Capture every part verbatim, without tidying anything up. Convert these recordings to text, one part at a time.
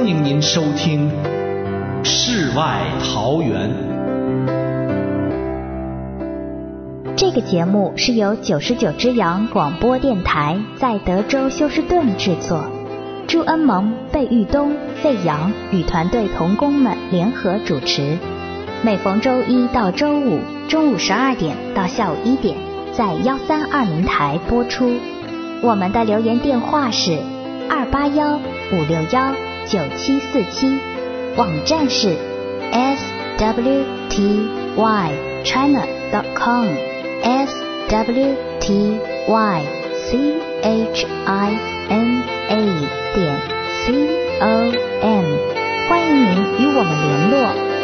欢迎您收听《世外桃源》。 这个节目是由九十九只羊广播电台在德州休斯顿制作，朱恩蒙、贝玉东、费扬与团队同工们联合主持。每逢周一到周五中午十二点到下午一点，在幺三二零台播出。我们的留言电话是二八幺五六幺九七四七，网站是 s w t y china dot com s w t y c h i n a 点 c o m， 欢迎您与我们联络。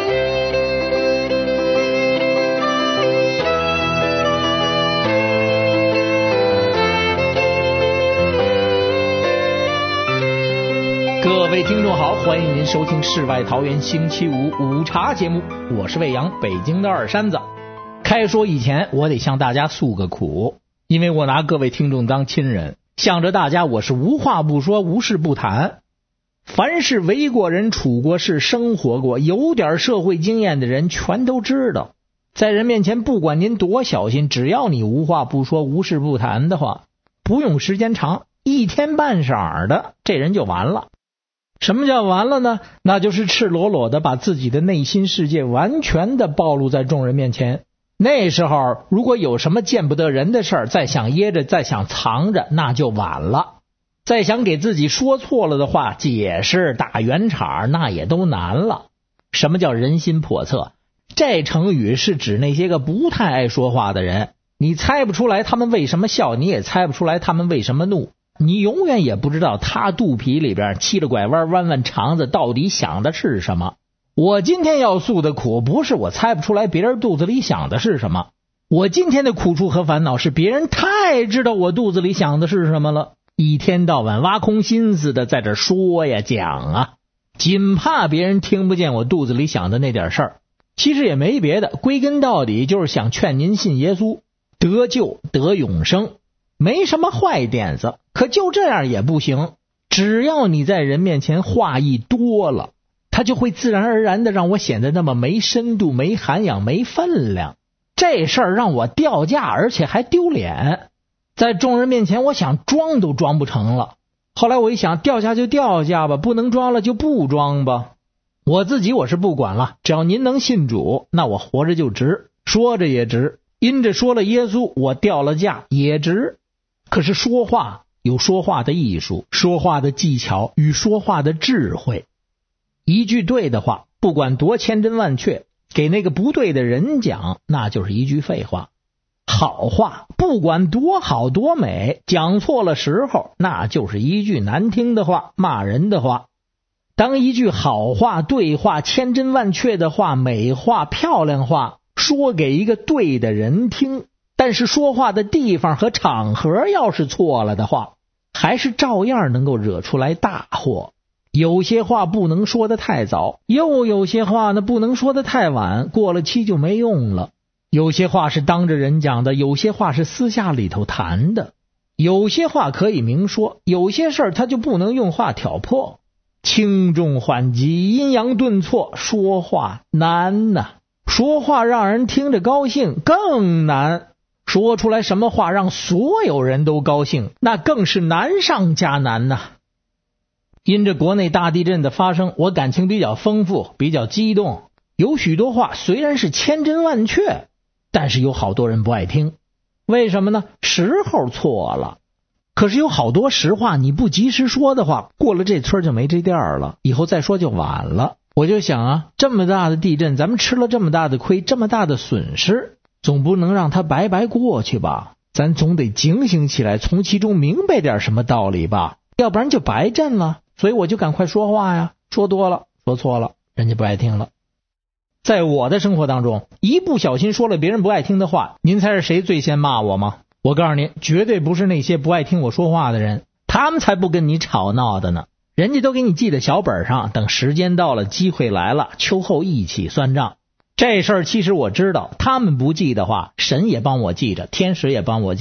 各位听众好，欢迎您收听世外桃源星期五午茶节目，我是魏阳，北京的二山子。开说以前我得向大家诉个苦，因为我拿各位听众当亲人，向着大家我是无话不说，无事不谈。凡是为过人、处过事、生活过、有点社会经验的人全都知道，在人面前不管您多小心，只要你无话不说、无事不谈的话，不用时间长，一天半晌的这人就完了。什么叫完了呢？那就是赤裸裸的把自己的内心世界完全的暴露在众人面前。那时候如果有什么见不得人的事儿，再想掖着，再想藏着，那就晚了。再想给自己说错了的话解释打圆场，那也都难了。什么叫人心叵测？这成语是指那些个不太爱说话的人，你猜不出来他们为什么笑，你也猜不出来他们为什么怒，你永远也不知道他肚皮里边七了拐弯弯弯肠子到底想的是什么。我今天要诉的苦，不是我猜不出来别人肚子里想的是什么，我今天的苦处和烦恼是别人太知道我肚子里想的是什么了，一天到晚挖空心思的在这说呀讲啊，仅怕别人听不见我肚子里想的那点事儿。其实也没别的，归根到底就是想劝您信耶稣，得救得永生，没什么坏点子。可就这样也不行，只要你在人面前话一多了，他就会自然而然的让我显得那么没深度、没涵养、没分量。这事儿让我掉价，而且还丢脸，在众人面前我想装都装不成了。后来我一想，掉价就掉价吧，不能装了就不装吧。我自己我是不管了，只要您能信主，那我活着就值，说着也值，因着说了耶稣，我掉了价也值。可是说话有说话的艺术，说话的技巧与说话的智慧。一句对的话，不管多千真万确，给那个不对的人讲，那就是一句废话。好话不管多好多美，讲错了时候，那就是一句难听的话，骂人的话。当一句好话、对话、千真万确的话、美话、漂亮话说给一个对的人听，但是说话的地方和场合要是错了的话，还是照样能够惹出来大祸。有些话不能说得太早，又有些话呢不能说得太晚，过了期就没用了。有些话是当着人讲的，有些话是私下里头谈的，有些话可以明说，有些事儿他就不能用话挑破。轻重缓急，阴阳顿挫，说话难呐、啊。说话让人听着高兴更难，说出来什么话让所有人都高兴，那更是难上加难呐、啊。因着国内大地震的发生，我感情比较丰富，比较激动，有许多话虽然是千真万确，但是有好多人不爱听。为什么呢？时候错了。可是有好多实话你不及时说的话，过了这村就没这店了，以后再说就晚了。我就想啊，这么大的地震，咱们吃了这么大的亏，这么大的损失，总不能让它白白过去吧，咱总得警醒起来，从其中明白点什么道理吧，要不然就白震了。所以我就赶快说话呀，说多了说错了人家不爱听了。在我的生活当中，一不小心说了别人不爱听的话，您猜是谁最先骂我吗？我告诉您，绝对不是那些不爱听我说话的人，他们才不跟你吵闹的呢，人家都给你记在小本上，等时间到了，机会来了，秋后一起算账。这事儿其实我知道，他们不记的话，神也帮我记着，天使也帮我记着，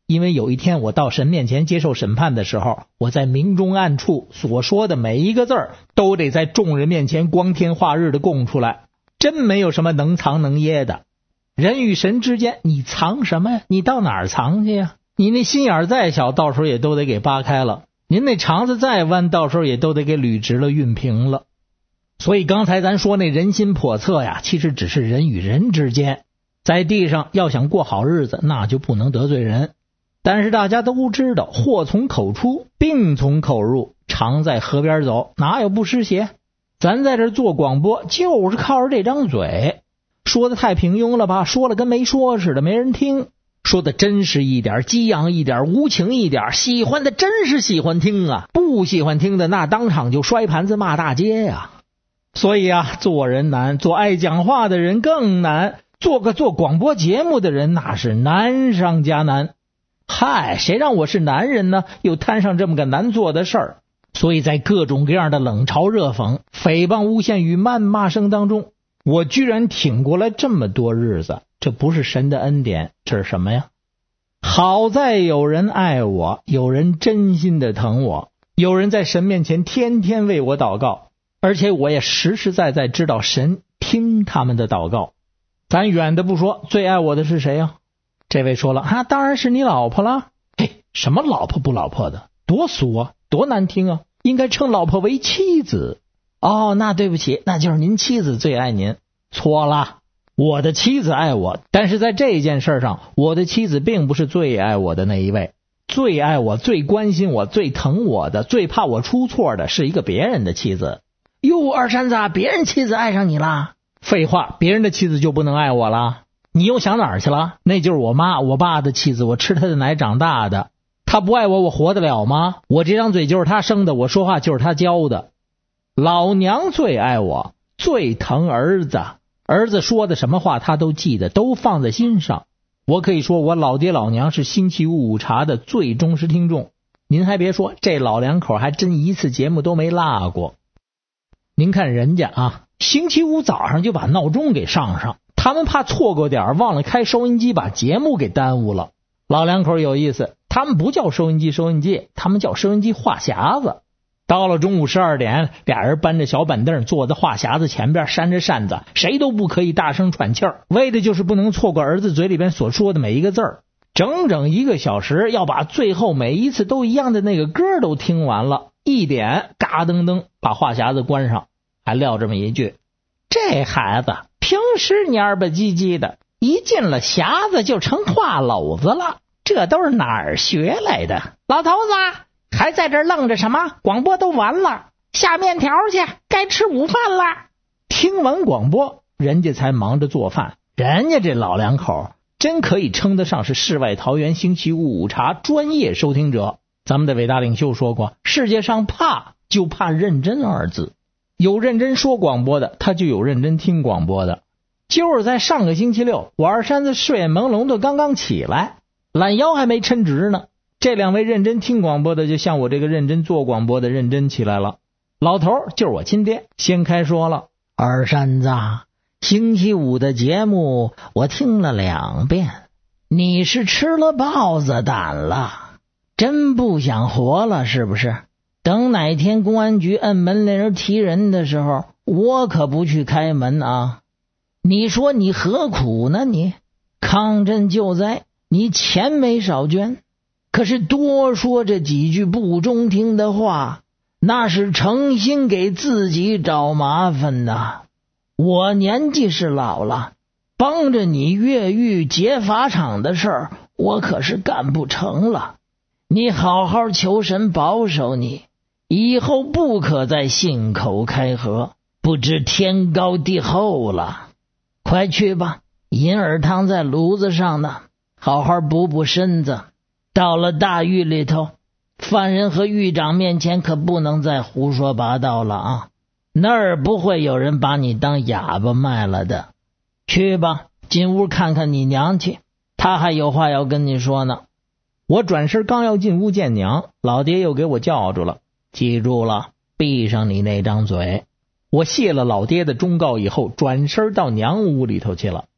因为有一天我到神面前接受审判的时候，我在明中暗处所说的每一个字儿都得在众人面前光天化日的供出来，真没有什么能藏能掖的。人与神之间，你藏什么呀？你到哪儿藏去呀？你那心眼再小，到时候也都得给扒开了；您那肠子再弯，到时候也都得给捋直了熨平了。所以刚才咱说那人心叵测呀，其实只是人与人之间，在地上要想过好日子，那就不能得罪人。但是大家都知道，祸从口出，病从口入，常在河边走，哪有不湿鞋？咱在这做广播，就是靠着这张嘴，说的太平庸了吧，说了跟没说似的，没人听。说的真实一点，激昂一点，无情一点，喜欢的真是喜欢听啊，不喜欢听的那当场就摔盘子骂大街呀。所以啊，做人难，做爱讲话的人更难，做个做广播节目的人那是难上加难。嗨，谁让我是男人呢？又摊上这么个难做的事儿。所以在各种各样的冷嘲热讽、诽谤诬陷与谩骂声当中，我居然挺过来这么多日子，这不是神的恩典，这是什么呀？好在有人爱我，有人真心的疼我，有人在神面前天天为我祷告，而且我也实实在在知道神听他们的祷告。咱远的不说，最爱我的是谁呀？这位说了啊，当然是你老婆了。嘿，什么老婆不老婆的，多俗啊，多难听啊，应该称老婆为妻子。哦，那对不起，那就是您妻子最爱您。错了，我的妻子爱我，但是在这件事上，我的妻子并不是最爱我的那一位。最爱我、最关心我、最疼我的、最怕我出错的是一个别人的妻子。哟，二山子，别人妻子爱上你了？废话，别人的妻子就不能爱我了？你又想哪儿去了？那就是我妈我爸的妻子，我吃她的奶长大的，她不爱我，我活得了吗？我这张嘴就是她生的，我说话就是她教的。老娘最爱我，最疼儿子，儿子说的什么话她都记得，都放在心上。我可以说我老爹老娘是星期五午茶的最忠实听众。您还别说，这老两口还真一次节目都没落过。您看人家啊，星期五早上就把闹钟给上上，他们怕错过点忘了开收音机，把节目给耽误了。老两口有意思，他们不叫收音机收音机，他们叫收音机话匣子。到了中午十二点，俩人搬着小板凳坐在话匣子前边，扇着扇子，谁都不可以大声喘气儿，为的就是不能错过儿子嘴里边所说的每一个字儿。整整一个小时，要把最后每一次都一样的那个歌都听完了，一点嘎噔噔把话匣子关上，还撂这么一句：这孩子平时蔫吧唧唧的，一进了匣子就成话篓子了，这都是哪儿学来的？老头子还在这愣着什么？广播都完了，下面条去，该吃午饭了。听完广播，人家才忙着做饭。人家这老两口真可以称得上是世外桃源星期五午茶专业收听者。咱们的伟大领袖说过，世界上怕就怕认真二字，有认真说广播的，他就有认真听广播的。就是在上个星期六，我二山子睡眼朦胧的刚刚起来，懒腰还没抻直呢，这两位认真听广播的就像我这个认真做广播的认真起来了。老头就是我亲爹，先开说了：二山子，星期五的节目我听了两遍，你是吃了豹子胆了，真不想活了是不是？等哪天公安局摁门铃提人的时候，我可不去开门啊！你说你何苦呢？你抗震救灾，你钱没少捐，可是多说这几句不中听的话，那是诚心给自己找麻烦呐。我年纪是老了，帮着你越狱劫法场的事儿，我可是干不成了。你好好求神保守你，以后不可再信口开河，不知天高地厚了。快去吧，银耳汤在炉子上呢，好好补补身子。到了大狱里头，犯人和狱长面前可不能再胡说八道了啊！那儿不会有人把你当哑巴卖了的。去吧，进屋看看你娘去，她还有话要跟你说呢。我转身刚要进屋见娘，老爹又给我叫住了：记住了，闭上你那张嘴。我谢了老爹的忠告以后，转身到娘屋里头去了。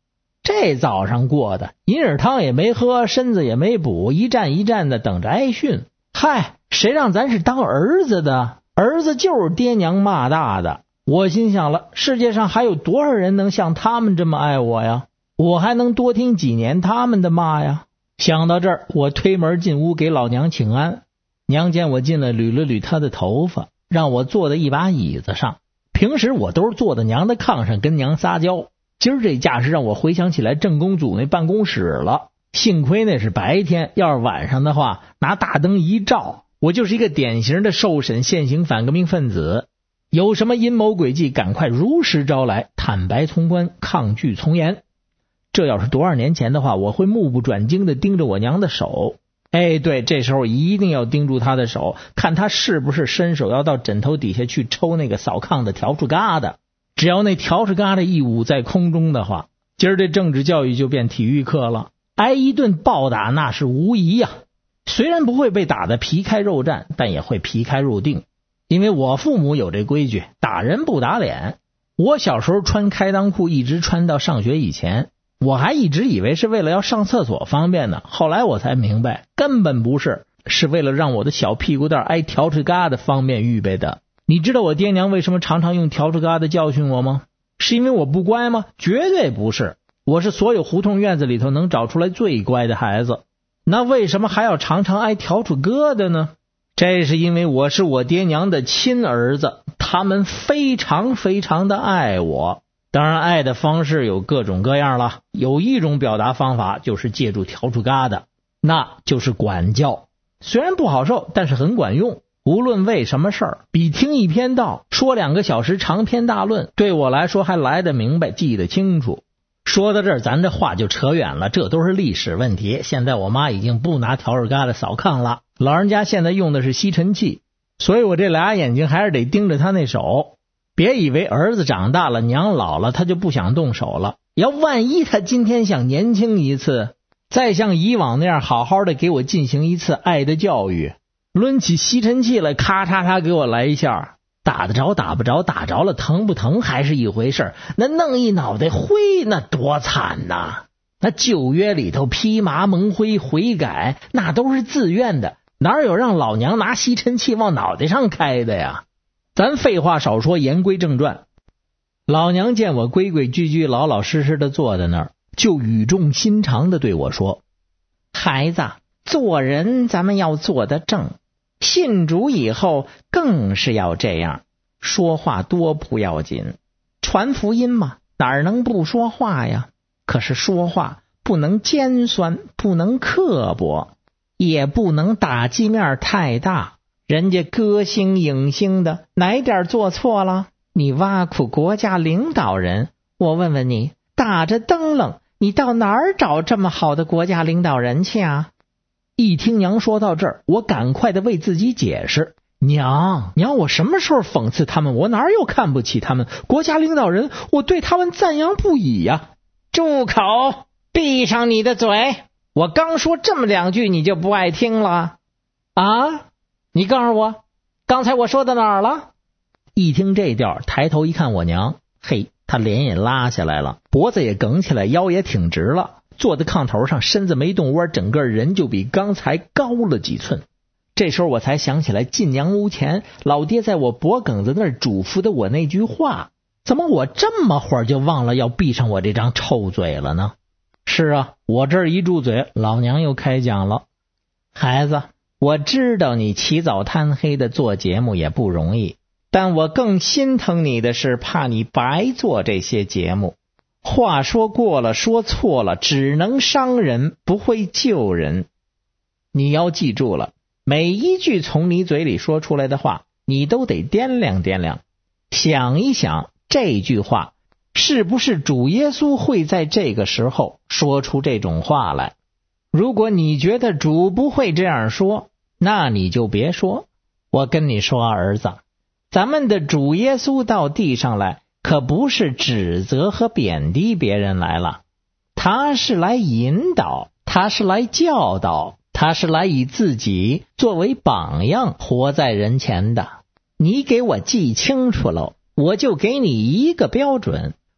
这早上过的，银耳汤也没喝，身子也没补，一站一站的等着挨训。嗨，谁让咱是当儿子的？儿子就是爹娘骂大的。我心想了，世界上还有多少人能像他们这么爱我呀？我还能多听几年他们的骂呀？想到这儿，我推门进屋给老娘请安。娘见我进来，捋了捋她的头发，让我坐在一把椅子上。平时我都是坐在娘的炕上跟娘撒娇，今儿这架势让我回想起来郑公祖那办公室了。幸亏那是白天，要是晚上的话，拿大灯一照，我就是一个典型的受审现行反革命分子。有什么阴谋诡计，赶快如实招来，坦白从宽，抗拒从严。这要是多少年前的话，我会目不转睛地盯着我娘的手。哎，对，这时候一定要盯住她的手，看她是不是伸手要到枕头底下去抽那个扫炕的笤帚疙瘩。只要那笤帚疙瘩一舞在空中的话，今儿这政治教育就变体育课了，挨一顿暴打那是无疑呀、啊。虽然不会被打得皮开肉绽，但也会皮开肉定。因为我父母有这规矩，打人不打脸。我小时候穿开裆裤一直穿到上学以前，我还一直以为是为了要上厕所方便呢，后来我才明白根本不是，是为了让我的小屁股蛋挨笤帚疙瘩方便预备的。你知道我爹娘为什么常常用笤帚疙瘩教训我吗？是因为我不乖吗？绝对不是，我是所有胡同院子里头能找出来最乖的孩子。那为什么还要常常挨笤帚疙瘩呢？这是因为我是我爹娘的亲儿子，他们非常非常的爱我。当然爱的方式有各种各样了，有一种表达方法就是借助笤帚疙瘩，那就是管教。虽然不好受，但是很管用。无论为什么事儿，比听一篇道说两个小时长篇大论对我来说还来得明白，记得清楚。说到这儿，咱这话就扯远了，这都是历史问题。现在我妈已经不拿笤帚疙瘩扫炕了，老人家现在用的是吸尘器，所以我这俩眼睛还是得盯着他那手。别以为儿子长大了，娘老了，他就不想动手了。要万一他今天想年轻一次，再像以往那样好好的给我进行一次爱的教育，抡起吸尘器来咔嚓嚓给我来一下，打得着打不着，打着了疼不疼还是一回事，那弄一脑袋灰那多惨呐！那旧约里头披麻蒙灰悔改那都是自愿的，哪有让老娘拿吸尘器往脑袋上开的呀？咱废话少说，言归正传。老娘见我规规矩矩老老实实的坐在那儿，就语重心长的对我说，孩子，做人咱们要做得正，信主以后更是要这样，说话多不要紧，传福音嘛，哪能不说话呀？可是说话不能尖酸，不能刻薄，也不能打击面太大，人家歌星影星的哪点做错了？你挖苦国家领导人，我问问你，打着灯笼你到哪儿找这么好的国家领导人去啊？一听娘说到这儿，我赶快的为自己解释，娘娘我什么时候讽刺他们？我哪有看不起他们？国家领导人我对他们赞扬不已呀！住口，闭上你的嘴，我刚说这么两句你就不爱听了啊？你告诉我刚才我说到哪儿了？一听这调，抬头一看我娘，嘿，她脸也拉下来了，脖子也梗起来，腰也挺直了，坐在炕头上，身子没动窝，整个人就比刚才高了几寸。这时候我才想起来进娘屋前老爹在我脖梗子那儿嘱咐的我那句话，怎么我这么会儿就忘了要闭上我这张臭嘴了呢？是啊，我这儿一住嘴，老娘又开讲了。孩子，我知道你起早贪黑的做节目也不容易，但我更心疼你的是怕你白做这些节目。话说过了，说错了，只能伤人，不会救人。你要记住了，每一句从你嘴里说出来的话，你都得掂量掂量，想一想这句话是不是主耶稣会在这个时候说出这种话来。如果你觉得主不会这样说，那你就别说。我跟你说，儿子，咱们的主耶稣到地上来可不是指责和贬低别人来了，他是来引导，他是来教导，他是来以自己作为榜样活在人前的。你给我记清楚了，我就给你一个标准，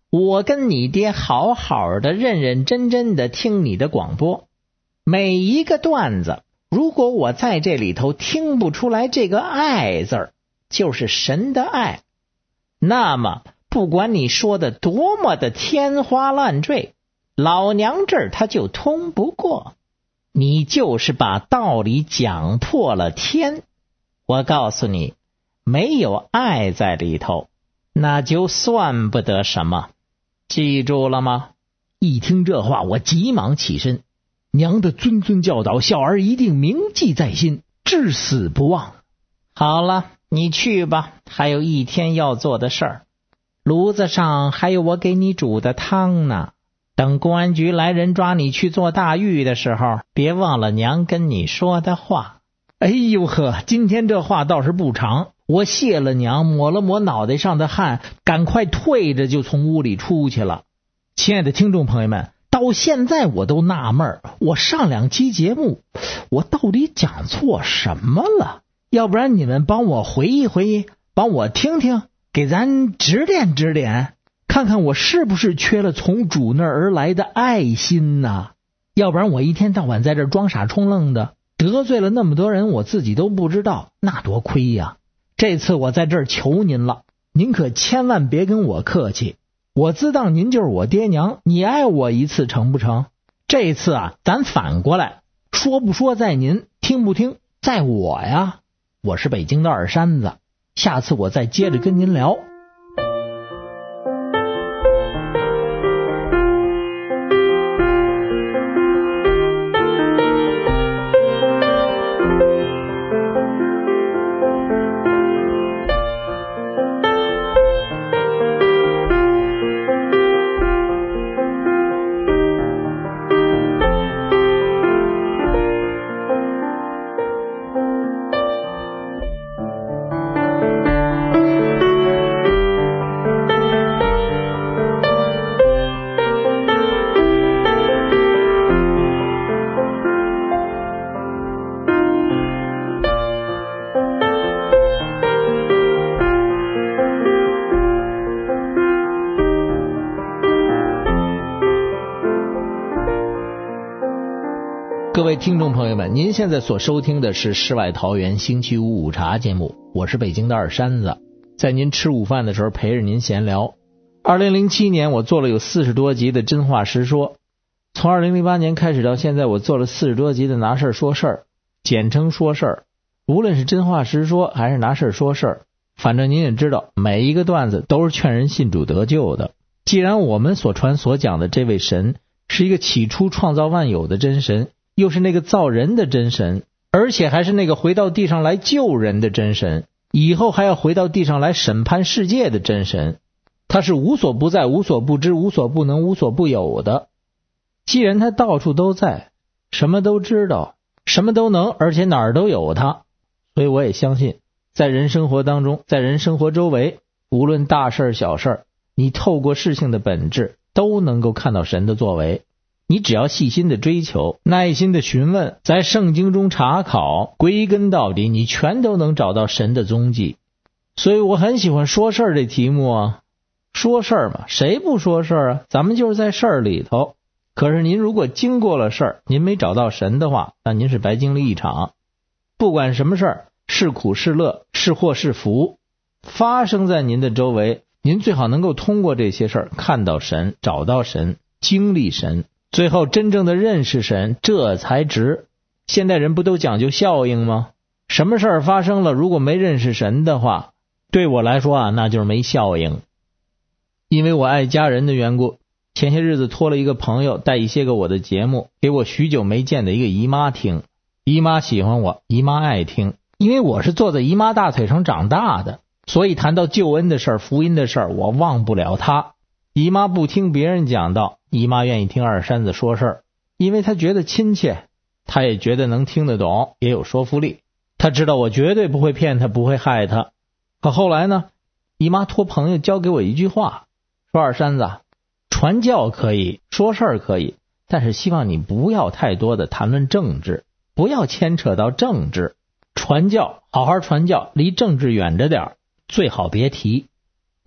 我跟你爹好好的认认真真的听你的广播，每一个段子，如果我在这里头听不出来这个爱字儿，就是神的爱，那么不管你说的多么的天花乱坠，老娘这儿他就通不过。你就是把道理讲破了天，我告诉你，没有爱在里头，那就算不得什么。记住了吗？ 一听这话，我急忙起身，娘的谆谆教导，小儿一定铭记在心，至死不忘。 好了，你去吧，还有一天要做的事儿。炉子上还有我给你煮的汤呢，等公安局来人抓你去做大狱的时候，别忘了娘跟你说的话。 哎呦呵，今天这话倒是不长。我谢了娘，抹了抹脑袋上的汗，赶快退着就从屋里出去了。亲爱的听众朋友们，到现在我都纳闷，我上两期节目我到底讲错什么了？要不然你们帮我回忆回忆，帮我听听，给咱指点指点，看看我是不是缺了从主那儿而来的爱心呢？要不然我一天到晚在这装傻充愣的，得罪了那么多人，我自己都不知道，那多亏呀！这次我在这儿求您了，您可千万别跟我客气，我自当您就是我爹娘，你爱我一次成不成？这次啊，咱反过来，说不说在您，听不听在我呀。我是北京的二山子，下次我再接着跟您聊。各位听众朋友们，您现在所收听的是世外桃源星期五午茶节目，我是北京的二山子，在您吃午饭的时候陪着您闲聊。二零零七年我做了有四十多集的真话实说，从二零零八年开始到现在，我做了四十多集的拿事儿说事儿，简称说事儿。无论是真话实说还是拿事儿说事儿，反正您也知道，每一个段子都是劝人信主得救的。既然我们所传所讲的这位神是一个起初创造万有的真神，又是那个造人的真神，而且还是那个回到地上来救人的真神，以后还要回到地上来审判世界的真神，他是无所不在、无所不知、无所不能、无所不有的。既然他到处都在，什么都知道，什么都能，而且哪儿都有他，所以我也相信，在人生活当中，在人生活周围，无论大事小事，你透过事情的本质都能够看到神的作为。你只要细心的追求，耐心的询问，在圣经中查考，归根到底，你全都能找到神的踪迹。所以我很喜欢说事儿这题目啊，说事儿嘛，谁不说事儿啊？咱们就是在事儿里头。可是您如果经过了事儿，您没找到神的话，那您是白经历一场。不管什么事儿，是苦是乐，是祸是福，发生在您的周围，您最好能够通过这些事儿看到神，找到神，经历神，最后真正的认识神，这才值。现代人不都讲究效应吗？什么事儿发生了，如果没认识神的话，对我来说啊，那就是没效应。因为我爱家人的缘故，前些日子托了一个朋友带一些个我的节目给我许久没见的一个姨妈听。姨妈喜欢我，姨妈爱听，因为我是坐在姨妈大腿上长大的，所以谈到救恩的事儿、福音的事儿，我忘不了她。姨妈不听别人讲道，姨妈愿意听二山子说事儿，因为她觉得亲切，她也觉得能听得懂，也有说服力。她知道我绝对不会骗她，不会害她。可后来呢，姨妈托朋友教给我一句话，说二山子，传教可以，说事儿可以，但是希望你不要太多的谈论政治，不要牵扯到政治。传教，好好传教，离政治远着点，最好别提。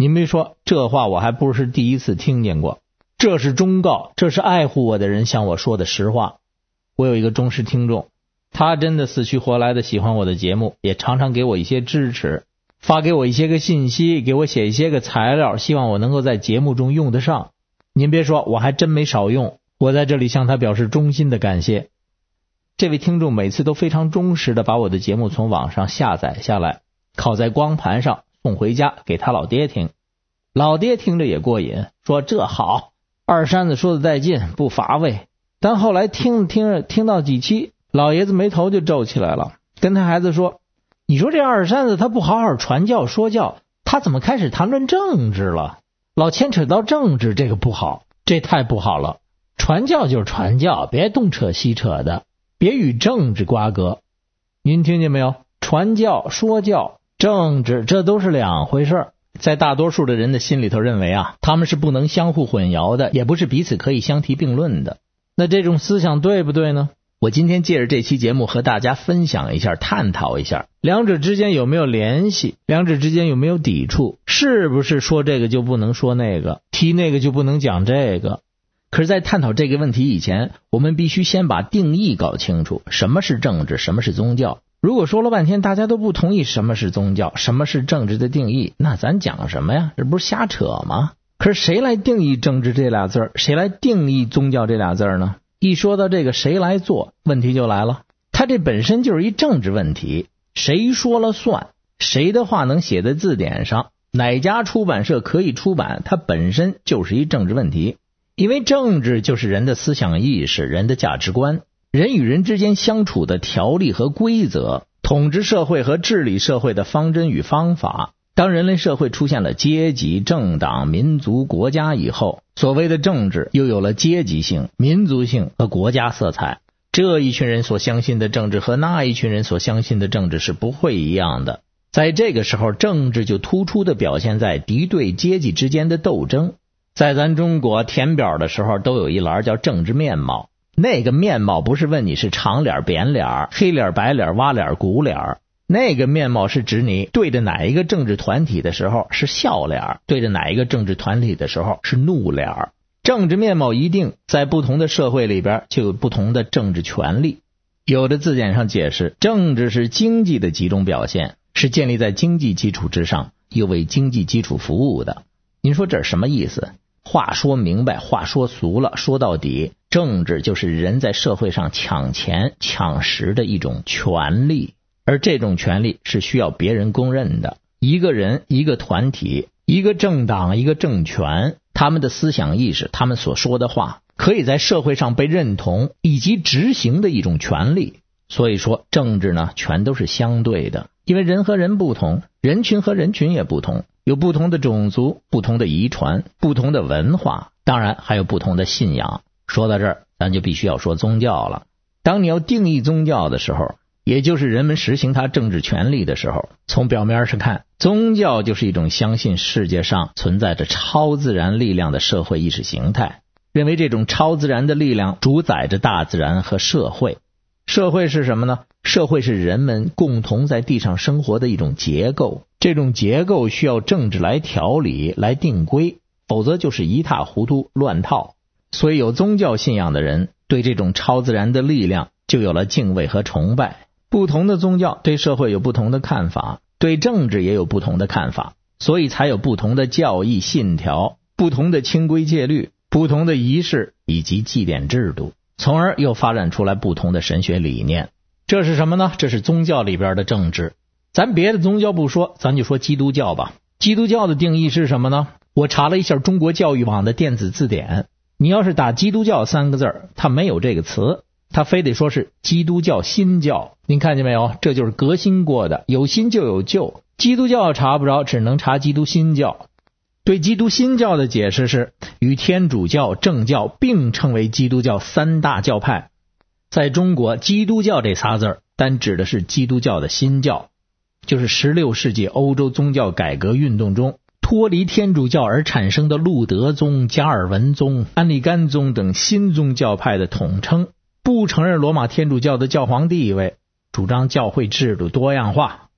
您别说，这话我还不是第一次听见过，这是忠告，这是爱护我的人向我说的实话。我有一个忠实听众，他真的死去活来的喜欢我的节目，也常常给我一些支持，发给我一些个信息，给我写一些个材料，希望我能够在节目中用得上。您别说，我还真没少用，我在这里向他表示衷心的感谢。这位听众每次都非常忠实的把我的节目从网上下载下来，拷在光盘上送回家给他老爹听。老爹听着也过瘾，说这好，二山子说的带劲，不乏味。但后来听听着听到几期，老爷子眉头就皱起来了，跟他孩子说，你说这二山子他不好好传教说教，他怎么开始谈论政治了？老牵扯到政治，这个不好，这太不好了。传教就是传教，别东扯西扯的，别与政治瓜葛。您听见没有？传教说教政治这都是两回事。在大多数的人的心里头认为啊，他们是不能相互混淆的，也不是彼此可以相提并论的。那这种思想对不对呢？我今天借着这期节目和大家分享一下，探讨一下两者之间有没有联系，两者之间有没有抵触，是不是说这个就不能说那个，提那个就不能讲这个。可是在探讨这个问题以前，我们必须先把定义搞清楚，什么是政治，什么是宗教。如果说了半天大家都不同意什么是宗教，什么是政治的定义，那咱讲什么呀？这不是瞎扯吗？可是谁来定义政治这俩字儿，谁来定义宗教这俩字儿呢？一说到这个谁来做，问题就来了。它这本身就是一政治问题，谁说了算？谁的话能写在字典上？哪家出版社可以出版？它本身就是一政治问题。因为政治就是人的思想意识，人的价值观，人与人之间相处的条例和规则，统治社会和治理社会的方针与方法。当人类社会出现了阶级、政党、民族、国家以后，所谓的政治又有了阶级性、民族性和国家色彩。这一群人所相信的政治和那一群人所相信的政治是不会一样的。在这个时候，政治就突出的表现在敌对阶级之间的斗争。在咱中国填表的时候都有一栏叫政治面貌，那个面貌不是问你是长脸、扁脸、黑脸、白脸、洼脸、鼓脸，那个面貌是指你对着哪一个政治团体的时候是笑脸，对着哪一个政治团体的时候是怒脸。政治面貌一定，在不同的社会里边就有不同的政治权利。有的字典上解释，政治是经济的集中表现，是建立在经济基础之上，又为经济基础服务的。您说这是什么意思？话说明白，话说俗了，说到底，政治就是人在社会上抢钱抢食的一种权利，而这种权利是需要别人公认的。一个人、一个团体、一个政党、一个政权，他们的思想意识，他们所说的话，可以在社会上被认同以及执行的一种权利。所以说政治呢，全都是相对的，因为人和人不同，人群和人群也不同，有不同的种族、不同的遗传、不同的文化，当然还有不同的信仰。说到这儿，咱就必须要说宗教了。当你要定义宗教的时候，也就是人们实行他政治权利的时候，从表面上看，宗教就是一种相信世界上存在着超自然力量的社会意识形态，认为这种超自然的力量主宰着大自然和社会。社会是什么呢？社会是人们共同在地上生活的一种结构，这种结构需要政治来调理、来定规，否则就是一塌糊涂、乱套。所以有宗教信仰的人对这种超自然的力量就有了敬畏和崇拜。不同的宗教对社会有不同的看法，对政治也有不同的看法，所以才有不同的教义信条、不同的清规戒律、不同的仪式以及祭典制度，从而又发展出来不同的神学理念。这是什么呢？这是宗教里边的政治。咱别的宗教不说，咱就说基督教吧。基督教的定义是什么呢？我查了一下中国教育网的电子字典，你要是打基督教三个字，它没有这个词，它非得说是基督教新教。您看见没有？这就是革新过的，有新就有旧。基督教查不着，只能查基督新教。对基督新教的解释是，与天主教、正教并称为基督教三大教派。在中国，基督教这仨字儿单指的是基督教的新教，就是十六世纪欧洲宗教改革运动中脱离天主教而产生的路德宗、加尔文宗、安利甘宗等新宗教派的统称，不承认罗马天主教的教皇地位，主张教会制度多样化，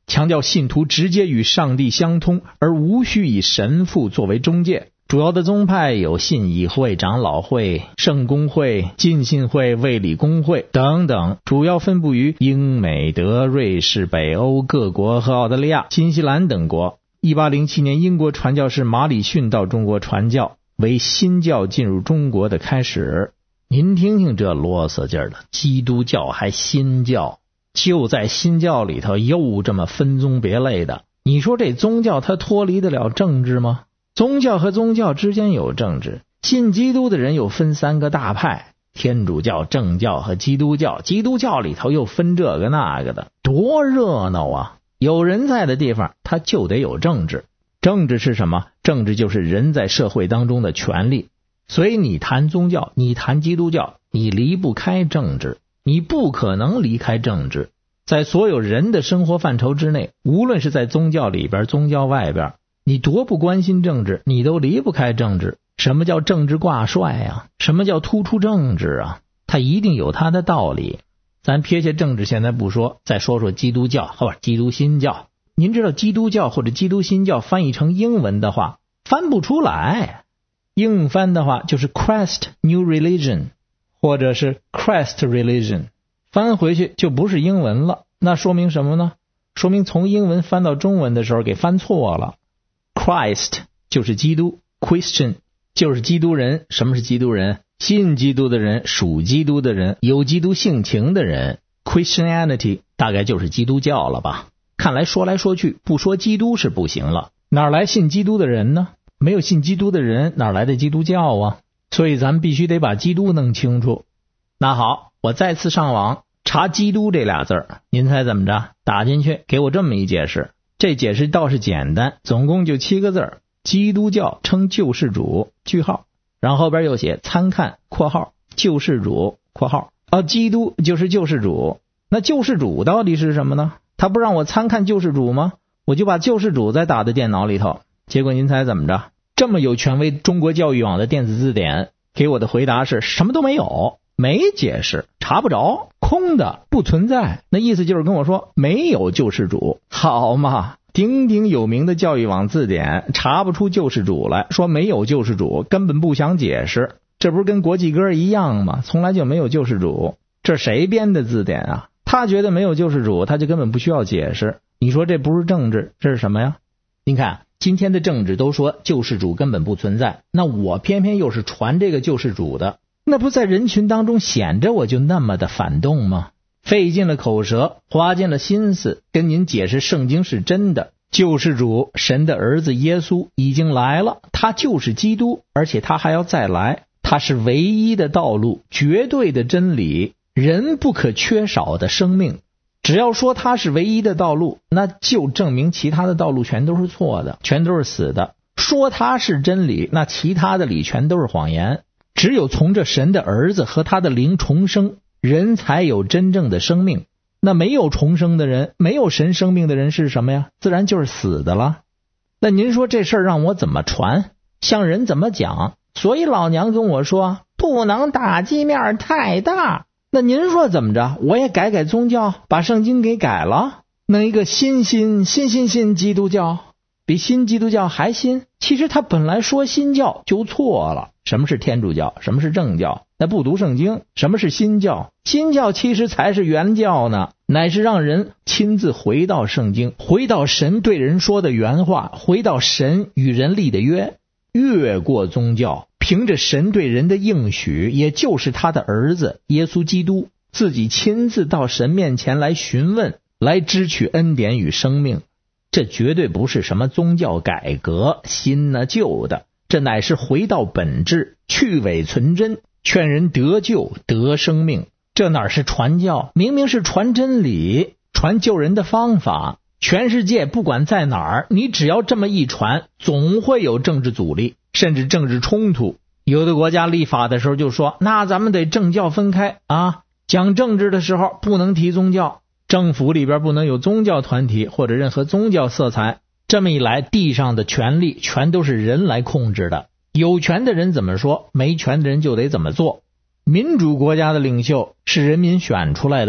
强调信徒直接与上帝相通，而无需以神父作为中介。主要的宗派有信义会、长老会、圣公会、浸信会、卫理公会等等，主要分布于英美德、瑞士、北欧各国和澳大利亚、新西兰等国。一八零七年，英国传教士马礼逊到中国传教，为新教进入中国的开始。您听听这啰嗦劲儿的，基督教还新教，就在新教里头又这么分宗别类的，你说这宗教它脱离得了政治吗？宗教和宗教之间有政治，信基督的人又分三个大派，天主教、正教和基督教，基督教里头又分这个那个的，多热闹啊！有人在的地方它就得有政治。政治是什么？政治就是人在社会当中的权利。所以你谈宗教，你谈基督教，你离不开政治，你不可能离开政治。在所有人的生活范畴之内，无论是在宗教里边、宗教外边，你多不关心政治，你都离不开政治。什么叫政治挂帅啊？什么叫突出政治啊？它一定有它的道理。咱撇下政治现在不说，再说说基督教或者基督新教。您知道基督教或者基督新教翻译成英文的话翻不出来，英翻的话就是 Christ New Religion 或者是 Christ Religion， 翻回去就不是英文了。那说明什么呢？说明从英文翻到中文的时候给翻错了。Christ 就是基督， Christian 就是基督人。什么是基督人？信基督的人，属基督的人，有基督性情的人。 Christianity 大概就是基督教了吧。看来说来说去不说基督是不行了，哪来信基督的人呢？没有信基督的人，哪来的基督教啊？所以咱们必须得把基督弄清楚。那好，我再次上网查基督这俩字儿，您猜怎么着？打进去给我这么一解释，这解释倒是简单，总共就七个字儿：基督教称救世主句号，然后后边又写参看括号救世主括号啊，基督就是救世主。那救世主到底是什么呢？他不让我参看救世主吗？我就把救世主再打在电脑里头，结果您猜怎么着？这么有权威中国教育网的电子字典给我的回答是什么都没有，没解释，查不着，空的，不存在。那意思就是跟我说没有救世主。好嘛，鼎鼎有名的教育网字典查不出救世主来，说没有救世主，根本不想解释。这不是跟国际歌一样吗？从来就没有救世主。这谁编的字典啊？他觉得没有救世主，他就根本不需要解释。你说这不是政治，这是什么呀？您看今天的政治都说救世主根本不存在，那我偏偏又是传这个救世主的，那不在人群当中显着我就那么的反动吗？费尽了口舌，花尽了心思跟您解释圣经是真的，救世主神的儿子耶稣已经来了，他就是基督，而且他还要再来，他是唯一的道路，绝对的真理，人不可缺少的生命。只要说他是唯一的道路，那就证明其他的道路全都是错的，全都是死的。说他是真理，那其他的理全都是谎言。只有从着神的儿子和他的灵重生，人才有真正的生命。那没有重生的人，没有神生命的人是什么呀？自然就是死的了。那您说这事儿让我怎么传？向人怎么讲？所以老娘跟我说不能打击面太大。那您说怎么着？我也改改宗教，把圣经给改了，弄一个新新新新新基督教，比新基督教还新。其实他本来说新教就错了。什么是天主教？什么是正教？那不读圣经。什么是新教？新教其实才是原教呢，乃是让人亲自回到圣经，回到神对人说的原话，回到神与人立的约，越过宗教，凭着神对人的应许，也就是他的儿子耶稣基督自己亲自到神面前来询问，来支取恩典与生命。这绝对不是什么宗教改革，新呢旧的，这乃是回到本质，去伪存真，劝人得救得生命。这哪是传教？明明是传真理，传救人的方法。全世界不管在哪儿，你只要这么一传，总会有政治阻力，甚至政治冲突。有的国家立法的时候就说，那咱们得政教分开啊，讲政治的时候不能提宗教，政府里边不能有宗教团体或者任何宗教色彩。这么一来，地上的权力全都是人来控制的，有权的人怎么说，没权的人就得怎么做。民主国家的领袖是人民选出来的，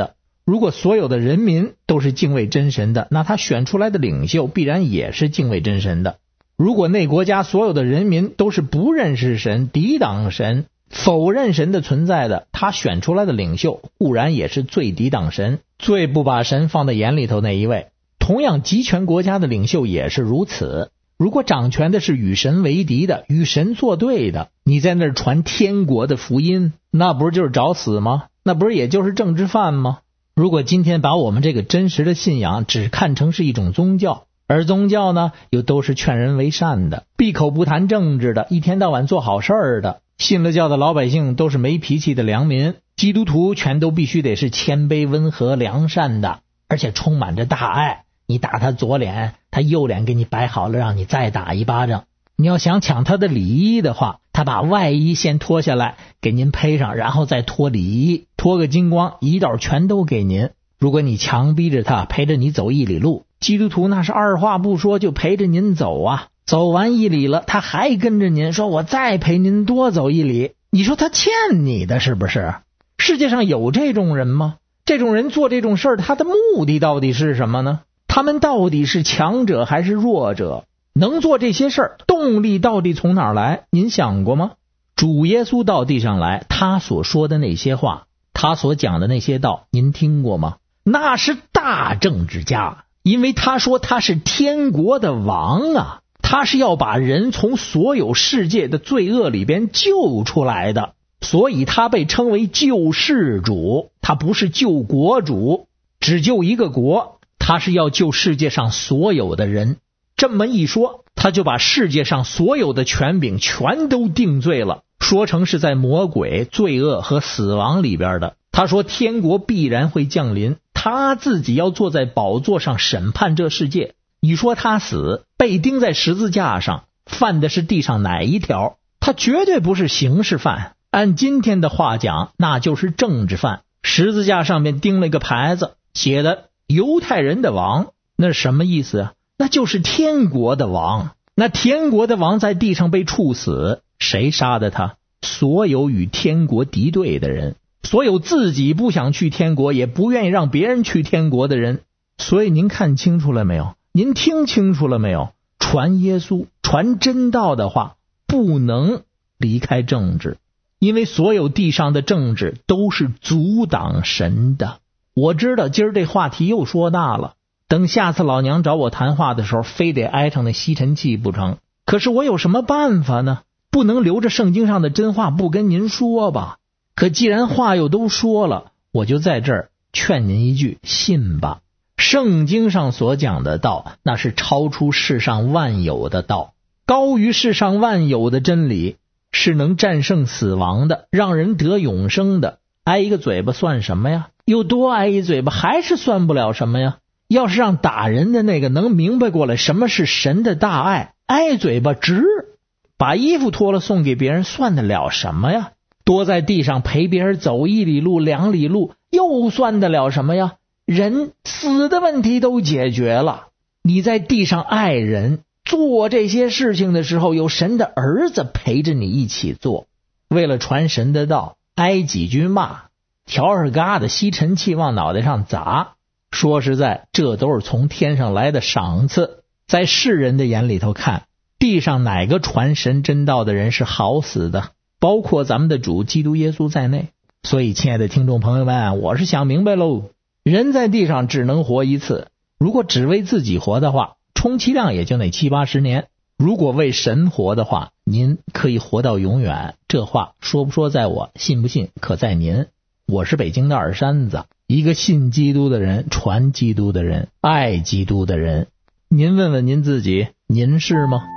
如果所有的人民都是敬畏真神的，那他选出来的领袖必然也是敬畏真神的。如果那国家所有的人民都是不认识神、抵挡神、否认神的存在的，他选出来的领袖固然也是最抵挡神、最不把神放在眼里头那一位。同样，集权国家的领袖也是如此。如果掌权的是与神为敌的、与神作对的，你在那儿传天国的福音，那不是就是找死吗？那不是也就是政治犯吗？如果今天把我们这个真实的信仰只看成是一种宗教，而宗教呢又都是劝人为善的，闭口不谈政治的，一天到晚做好事儿的，信了教的老百姓都是没脾气的良民，基督徒全都必须得是谦卑温和良善的，而且充满着大爱。你打他左脸，他右脸给你摆好了，让你再打一巴掌。你要想抢他的礼衣的话，他把外衣先脱下来给您披上，然后再脱礼衣，脱个精光，一道全都给您。如果你强逼着他陪着你走一里路，基督徒那是二话不说就陪着您走啊，走完一里了，他还跟着您说我再陪您多走一里。你说他欠你的是不是？世界上有这种人吗？这种人做这种事儿，他的目的到底是什么呢？他们到底是强者还是弱者？能做这些事儿，动力到底从哪儿来？您想过吗？主耶稣到地上来，他所说的那些话，他所讲的那些道，您听过吗？那是大政治家，因为他说他是天国的王啊，他是要把人从所有世界的罪恶里边救出来的，所以他被称为救世主，他不是救国主，只救一个国，他是要救世界上所有的人。这么一说，他就把世界上所有的权柄全都定罪了，说成是在魔鬼、罪恶和死亡里边的。他说天国必然会降临，他自己要坐在宝座上审判这世界。你说他死，被钉在十字架上，犯的是地上哪一条？他绝对不是刑事犯，按今天的话讲，那就是政治犯。十字架上面钉了一个牌子，写的犹太人的王，那是什么意思啊？那就是天国的王。那天国的王在地上被处死，谁杀的他？所有与天国敌对的人，所有自己不想去天国也不愿意让别人去天国的人。所以您看清楚了没有？您听清楚了没有？传耶稣、传真道的话，不能离开政治，因为所有地上的政治都是阻挡神的。我知道今儿这话题又说大了，等下次老娘找我谈话的时候，非得挨上那吸尘器不成。可是我有什么办法呢？不能留着圣经上的真话不跟您说吧。可既然话又都说了，我就在这儿劝您一句，信吧。圣经上所讲的道，那是超出世上万有的道，高于世上万有的真理，是能战胜死亡的，让人得永生的。挨一个嘴巴算什么呀？又多挨一嘴巴还是算不了什么呀？要是让打人的那个能明白过来什么是神的大爱，挨嘴巴值，把衣服脱了送给别人算得了什么呀？多在地上陪别人走一里路两里路又算得了什么呀？人死的问题都解决了，你在地上爱人做这些事情的时候，有神的儿子陪着你一起做。为了传神的道，挨几句骂，条儿疙瘩吸尘器往脑袋上砸，说实在，这都是从天上来的赏赐。在世人的眼里头看，地上哪个传神真道的人是好死的，包括咱们的主基督耶稣在内。所以亲爱的听众朋友们，我是想明白喽，人在地上只能活一次，如果只为自己活的话，充其量也就那七八十年。如果为神活的话，您可以活到永远。这话说不说在我，信不信可在您。我是北京的二山子，一个信基督的人，传基督的人，爱基督的人。您问问您自己，您是吗？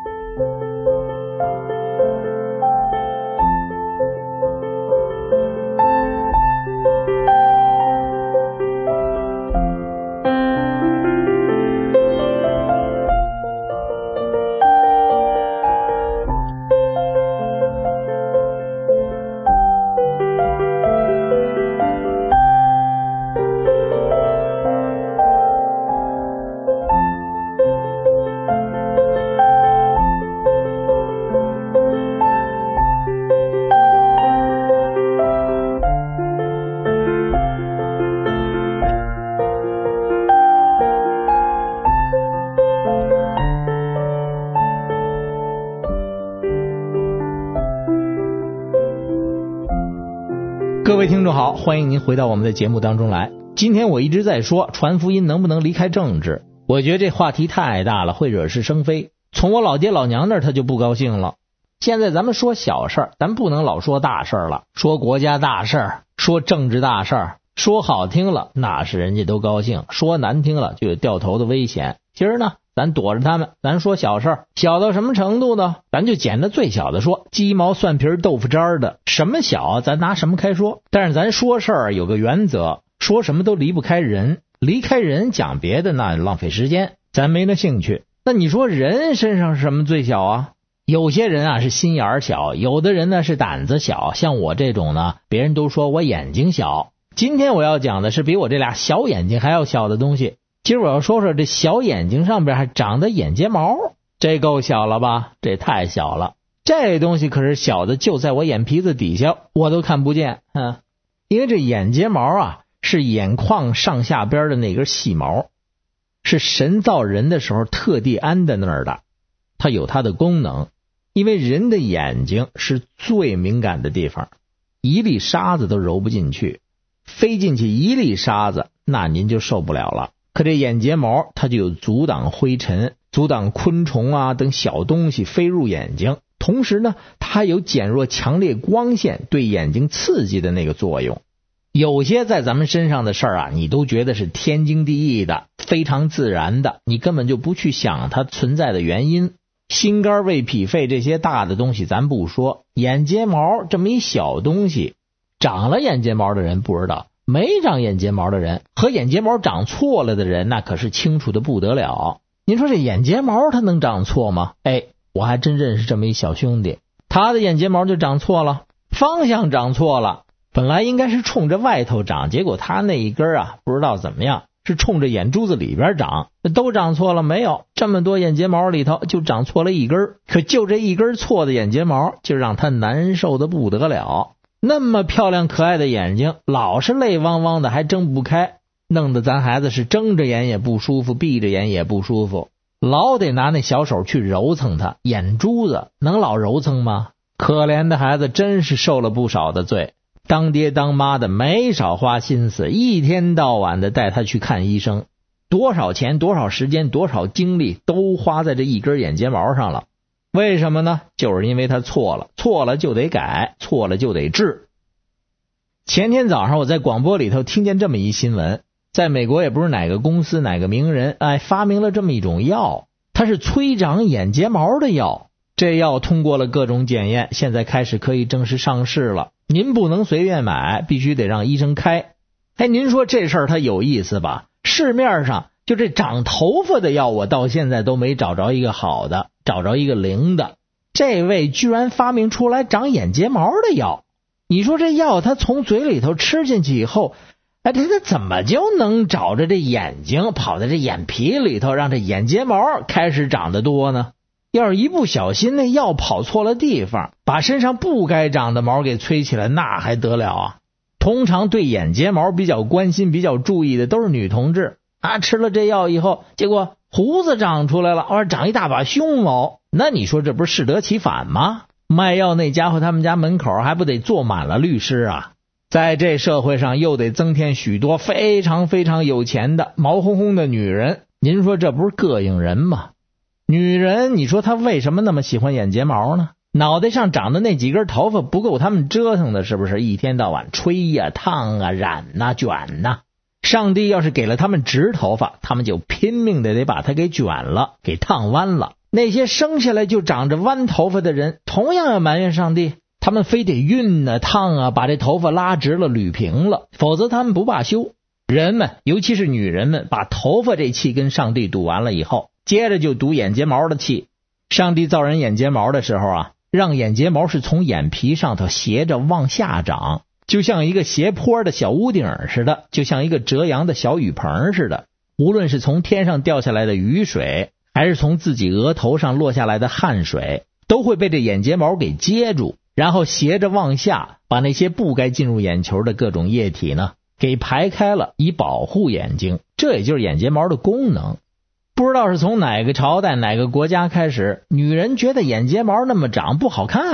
各位听众好，欢迎您回到我们的节目当中来。今天我一直在说传福音能不能离开政治，我觉得这话题太大了，会惹是生非。从我老爹老娘那儿他就不高兴了。现在咱们说小事儿，咱不能老说大事儿了，说国家大事儿，说政治大事儿，说好听了那是人家都高兴，说难听了就有掉头的危险。今儿呢咱躲着他们，咱说小事儿，小到什么程度呢？咱就捡的最小的说，鸡毛蒜皮豆腐渣的，什么小咱拿什么开说。但是咱说事儿有个原则，说什么都离不开人，离开人讲别的那浪费时间，咱没那兴趣。那你说人身上是什么最小啊？有些人啊是心眼儿小，有的人呢是胆子小，像我这种呢，别人都说我眼睛小。今天我要讲的是比我这俩小眼睛还要小的东西。今儿我要说说这小眼睛上边还长的眼睫毛，这够小了吧？这太小了，这东西可是小的就在我眼皮子底下，我都看不见。嗯，因为这眼睫毛啊是眼眶上下边的那根细毛，是神造人的时候特地安在那儿的，它有它的功能。因为人的眼睛是最敏感的地方，一粒沙子都揉不进去，飞进去一粒沙子那您就受不了了。可这眼睫毛它就有阻挡灰尘、阻挡昆虫啊等小东西飞入眼睛，同时呢它还有减弱强烈光线对眼睛刺激的那个作用。有些在咱们身上的事儿啊，你都觉得是天经地义的，非常自然的，你根本就不去想它存在的原因。心肝胃脾肺这些大的东西咱不说，眼睫毛这么一小东西，长了眼睫毛的人不知道，没长眼睫毛的人和眼睫毛长错了的人那可是清楚的不得了。您说这眼睫毛它能长错吗？哎，我还真认识这么一小兄弟，他的眼睫毛就长错了，方向长错了，本来应该是冲着外头长，结果他那一根啊不知道怎么样，是冲着眼珠子里边长，都长错了没有？这么多眼睫毛里头就长错了一根，可就这一根错的眼睫毛就让他难受的不得了。那么漂亮可爱的眼睛老是泪汪汪的还睁不开，弄得咱孩子是睁着眼也不舒服，闭着眼也不舒服，老得拿那小手去揉蹭他眼珠子，能老揉蹭吗？可怜的孩子真是受了不少的罪，当爹当妈的没少花心思，一天到晚的带他去看医生，多少钱多少时间多少精力都花在这一根眼睫毛上了。为什么呢？就是因为他错了，错了就得改，错了就得治。前天早上我在广播里头听见这么一新闻，在美国也不是哪个公司哪个名人哎发明了这么一种药，它是催长眼睫毛的药。这药通过了各种检验，现在开始可以正式上市了。您不能随便买，必须得让医生开。哎，您说这事儿它有意思吧？市面上就这长头发的药，我到现在都没找着一个好的，找着一个灵的。这位居然发明出来长眼睫毛的药，你说这药他从嘴里头吃进去以后，哎，这他怎么就能找着这眼睛跑在这眼皮里头，让这眼睫毛开始长得多呢？要是一不小心那药跑错了地方，把身上不该长的毛给催起来，那还得了啊？通常对眼睫毛比较关心比较注意的都是女同志啊，吃了这药以后，结果胡子长出来了，或者长一大把胸毛，那你说这不是适得其反吗？卖药那家伙他们家门口还不得坐满了律师啊？在这社会上又得增添许多非常非常有钱的毛烘烘的女人，您说这不是膈应人吗？女人你说她为什么那么喜欢眼睫毛呢？脑袋上长的那几根头发不够他们折腾的，是不是？一天到晚吹呀、烫啊、染呐、卷呐。上帝要是给了他们直头发，他们就拼命的得把它给卷了，给烫弯了。那些生下来就长着弯头发的人，同样要埋怨上帝，他们非得熨啊、烫啊，把这头发拉直了、捋平了，否则他们不罢休。人们，尤其是女人们，把头发这气跟上帝赌完了以后，接着就赌眼睫毛的气。上帝造人眼睫毛的时候啊，让眼睫毛是从眼皮上头斜着往下长，就像一个斜坡的小屋顶似的，就像一个折阳的小雨棚似的。无论是从天上掉下来的雨水，还是从自己额头上落下来的汗水，都会被这眼睫毛给接住，然后斜着往下，把那些不该进入眼球的各种液体呢给排开了，以保护眼睛。这也就是眼睫毛的功能。不知道是从哪个朝代哪个国家开始，女人觉得眼睫毛那么长不好看，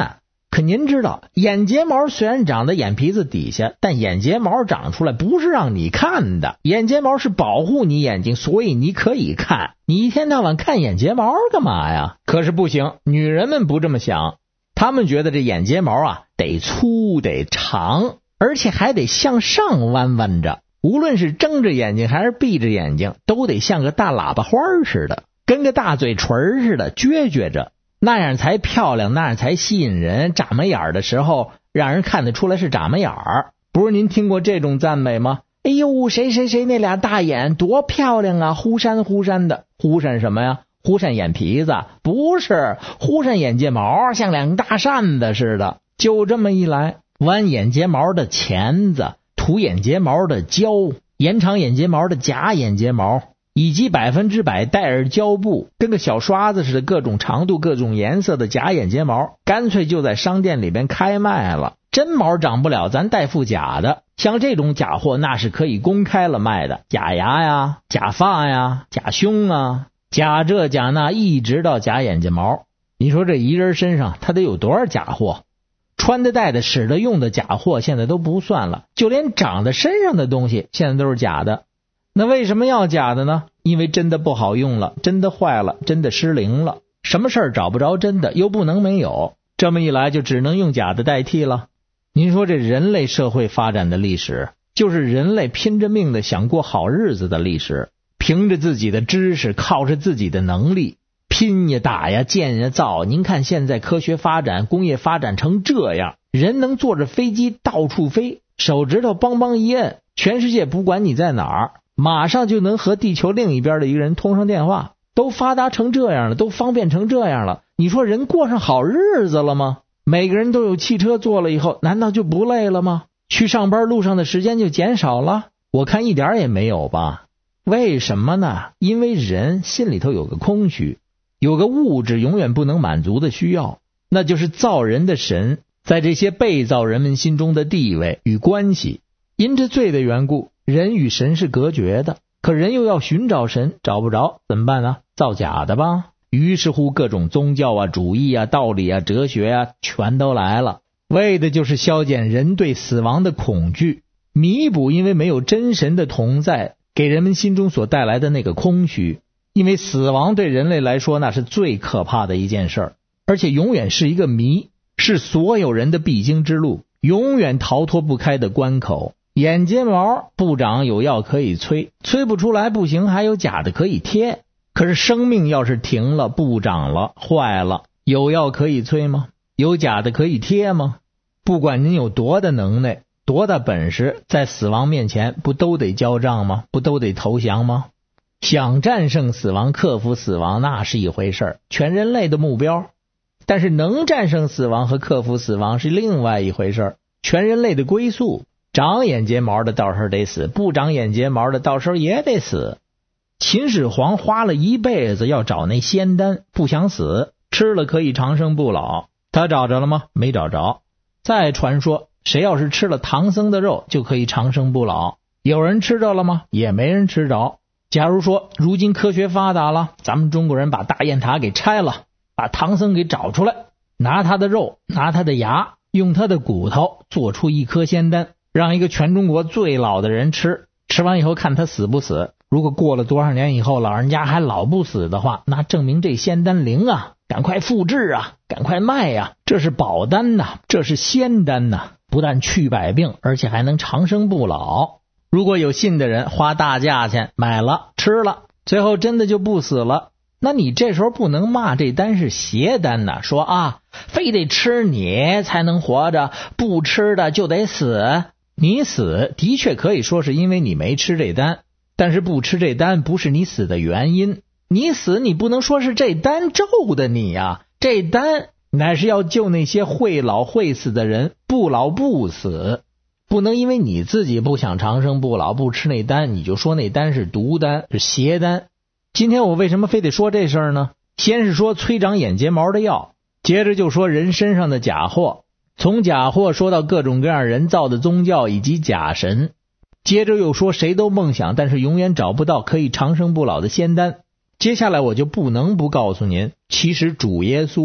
可您知道，眼睫毛虽然长在眼皮子底下，但眼睫毛长出来不是让你看的，眼睫毛是保护你眼睛，所以你可以看。你一天到晚看眼睫毛干嘛呀？可是不行，女人们不这么想，她们觉得这眼睫毛啊得粗得长，而且还得向上弯弯着，无论是睁着眼睛还是闭着眼睛，都得像个大喇叭花似的，跟个大嘴唇似的撅撅着，那样才漂亮，那样才吸引人。眨眉眼的时候让人看得出来是眨眉眼儿。不是您听过这种赞美吗？哎呦，谁谁谁那俩大眼多漂亮啊，忽闪忽闪的。忽闪什么呀？忽闪眼皮子？不是，忽闪眼睫毛，像两个大扇子似的。就这么一来，弯眼睫毛的钳子，涂眼睫毛的胶，延长眼睫毛的假眼睫毛，以及百分之百戴尔胶布，跟个小刷子似的各种长度各种颜色的假眼睫毛，干脆就在商店里边开卖了。真毛长不了，咱代付假的。像这种假货那是可以公开了卖的，假牙呀，假发呀，假胸啊，假这假那，一直到假眼睫毛。你说这一人身上他得有多少假货？穿的戴的使的用的假货现在都不算了，就连长在身上的东西现在都是假的。那为什么要假的呢？因为真的不好用了，真的坏了，真的失灵了，什么事儿找不着真的，又不能没有，这么一来就只能用假的代替了。您说这人类社会发展的历史，就是人类拼着命的想过好日子的历史，凭着自己的知识，靠着自己的能力，拼呀打呀建呀造。您看现在科学发展，工业发展成这样，人能坐着飞机到处飞，手指头邦邦一摁，全世界不管你在哪儿，马上就能和地球另一边的一个人通上电话。都发达成这样了，都方便成这样了，你说人过上好日子了吗？每个人都有汽车坐了以后，难道就不累了吗？去上班路上的时间就减少了？我看一点也没有吧。为什么呢？因为人心里头有个空虚，有个物质永远不能满足的需要，那就是造人的神在这些被造人们心中的地位与关系。因着罪的缘故，人与神是隔绝的，可人又要寻找神，找不着，怎么办呢？造假的吧。于是乎各种宗教啊、主义啊、道理啊、哲学啊全都来了，为的就是消减人对死亡的恐惧，弥补因为没有真神的同在给人们心中所带来的那个空虚。因为死亡对人类来说那是最可怕的一件事儿，而且永远是一个谜，是所有人的必经之路，永远逃脱不开的关口。眼睫毛不长有药可以催，催不出来不行，还有假的可以贴。可是生命要是停了，不长了，坏了，有药可以催吗？有假的可以贴吗？不管您有多大能耐，多大本事，在死亡面前不都得交账吗？不都得投降吗？想战胜死亡，克服死亡，那是一回事儿，全人类的目标。但是能战胜死亡和克服死亡是另外一回事儿，全人类的归宿。长眼睫毛的到时候得死，不长眼睫毛的到时候也得死。秦始皇花了一辈子要找那仙丹，不想死，吃了可以长生不老。他找着了吗？没找着。再传说谁要是吃了唐僧的肉就可以长生不老，有人吃着了吗？也没人吃着。假如说如今科学发达了，咱们中国人把大雁塔给拆了，把唐僧给找出来，拿他的肉，拿他的牙，用他的骨头做出一颗仙丹，让一个全中国最老的人吃，吃完以后看他死不死。如果过了多少年以后老人家还老不死的话，那证明这仙丹灵啊，赶快复制啊，赶快卖啊，这是宝丹呐，这是仙丹呐，不但去百病，而且还能长生不老。如果有信的人花大价钱买了吃了，最后真的就不死了，那你这时候不能骂这丹是邪丹呐，说啊，非得吃你才能活着，不吃的就得死。你死的确可以说是因为你没吃这丹，但是不吃这丹不是你死的原因。你死你不能说是这丹咒的你啊，这丹乃是要救那些会老会死的人不老不死。不能因为你自己不想长生不老，不吃那丹，你就说那丹是毒丹，是邪丹。今天我为什么非得说这事儿呢？先是说催长眼睫毛的药，接着就说人身上的假货，从假货说到各种各样人造的宗教以及假神，接着又说谁都梦想但是永远找不到可以长生不老的仙丹。接下来我就不能不告诉您，其实主耶稣啊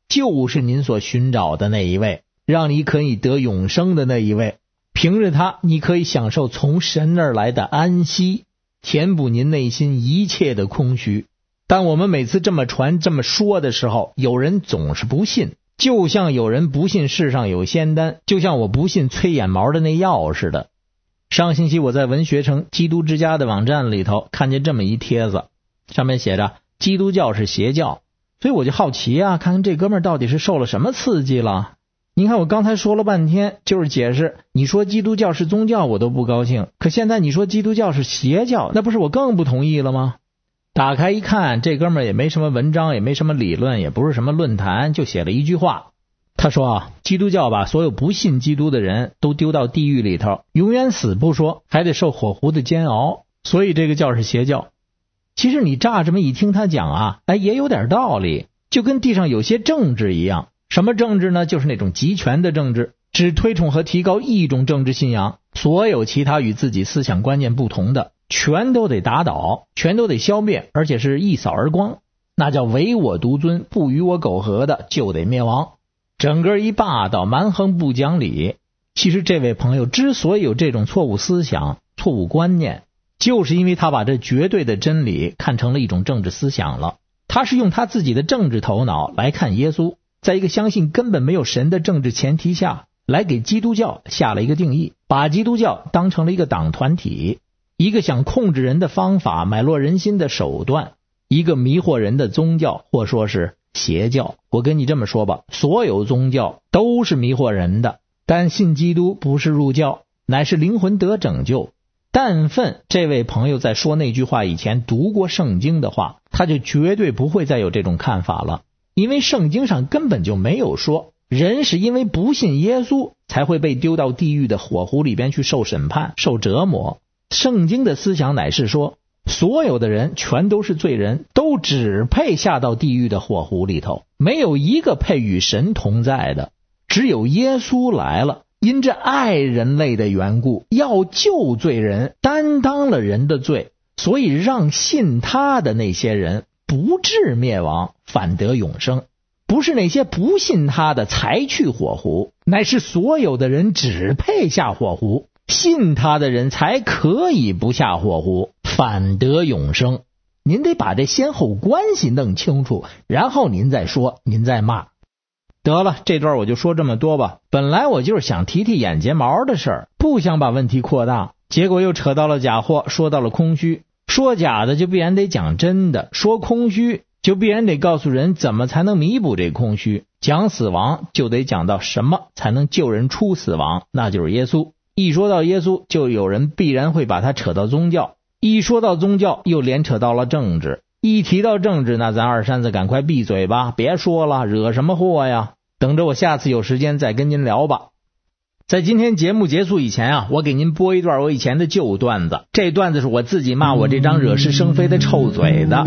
就是您所寻找的那一位，让你可以得永生的那一位。凭着他，你可以享受从神而来的安息，填补您内心一切的空虚。但我们每次这么传这么说的时候，有人总是不信，就像有人不信世上有仙丹，就像我不信催眼毛的那药似的。上星期我在文学城基督之家的网站里头看见这么一帖子，上面写着基督教是邪教，所以我就好奇啊，看看这哥们儿到底是受了什么刺激了。你看我刚才说了半天就是解释，你说基督教是宗教我都不高兴，可现在你说基督教是邪教，那不是我更不同意了吗？打开一看，这哥们儿也没什么文章，也没什么理论，也不是什么论坛，就写了一句话。他说啊，基督教把所有不信基督的人都丢到地狱里头，永远死不说，还得受火湖的煎熬，所以这个教是邪教。其实你乍这么一听他讲啊，哎，也有点道理，就跟地上有些政治一样。什么政治呢？就是那种集权的政治，只推崇和提高一种政治信仰，所有其他与自己思想观念不同的全都得打倒，全都得消灭，而且是一扫而光。那叫唯我独尊，不与我苟合的就得灭亡，整个一霸道蛮横不讲理。其实这位朋友之所以有这种错误思想错误观念，就是因为他把这绝对的真理看成了一种政治思想了。他是用他自己的政治头脑来看耶稣，在一个相信根本没有神的政治前提下，来给基督教下了一个定义，把基督教当成了一个党团体，一个想控制人的方法，买落人心的手段，一个迷惑人的宗教，或说是邪教。我跟你这么说吧，所有宗教都是迷惑人的，但信基督不是入教，乃是灵魂得拯救。但凡这位朋友在说那句话以前读过圣经的话，他就绝对不会再有这种看法了。因为圣经上根本就没有说人是因为不信耶稣才会被丢到地狱的火湖里边去受审判受折磨。圣经的思想乃是说，所有的人全都是罪人，都只配下到地狱的火湖里头，没有一个配与神同在的。只有耶稣来了，因着爱人类的缘故，要救罪人，担当了人的罪，所以让信他的那些人不至灭亡，反得永生。不是那些不信他的才去火湖，乃是所有的人只配下火湖，信他的人才可以不下火湖，反得永生。您得把这先后关系弄清楚，然后您再说，您再骂。得了，这段我就说这么多吧。本来我就是想提提眼睫毛的事儿，不想把问题扩大，结果又扯到了假货，说到了空虚。说假的就必然得讲真的，说空虚就必然得告诉人怎么才能弥补这空虚。讲死亡就得讲到什么才能救人出死亡，那就是耶稣。一说到耶稣，就有人必然会把它扯到宗教，一说到宗教又连扯到了政治，一提到政治，那咱二山子赶快闭嘴吧，别说了，惹什么祸呀。等着我下次有时间再跟您聊吧。在今天节目结束以前啊，我给您播一段我以前的旧段子。这段子是我自己骂我这张惹是生非的臭嘴的。